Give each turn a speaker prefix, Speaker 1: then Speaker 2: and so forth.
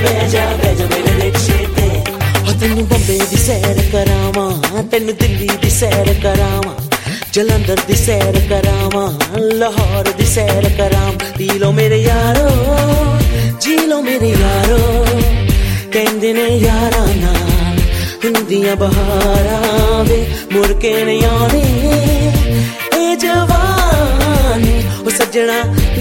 Speaker 1: ਬਹਿ ਜਾ ਮੇਰੇ ਰਿਕਸ਼ੇ ਤੇ। ਹੋ ਤੈਨੂੰ ਬੰਬੇ ਦੀ ਸੈਰ ਕਰਾਵਾਂ, ਤੈਨੂੰ ਦਿੱਲੀ ਦੀ ਸੈਰ ਕਰਾਵਾਂ, ਜਲੰਧਰ ਦੀ ਸੈਰ ਕਰਾਵਾਂ, ਲਾਹੌਰ ਦੀ ਸੈਰ ਕਰਾਵਾਂ। ਪੀ ਲੋ ਮੇਰੇ ਯਾਰੋ, ਜੀ ਲੋ ਮੇਰੇ ਯਾਰੋ, ਕਹਿੰਦੇ ਨੇ ਯਾਰਾਂ ਨਾਲ ਹੁੰਦੀਆਂ ਬਹਾਰਾਂ ਵੇ, ਮੁੜ ਕੇ ਨਹੀਂ ਆਉਣੀ ਇਹ ਜਵਾਨੀ। ਉਹ ਸੱਜਣਾ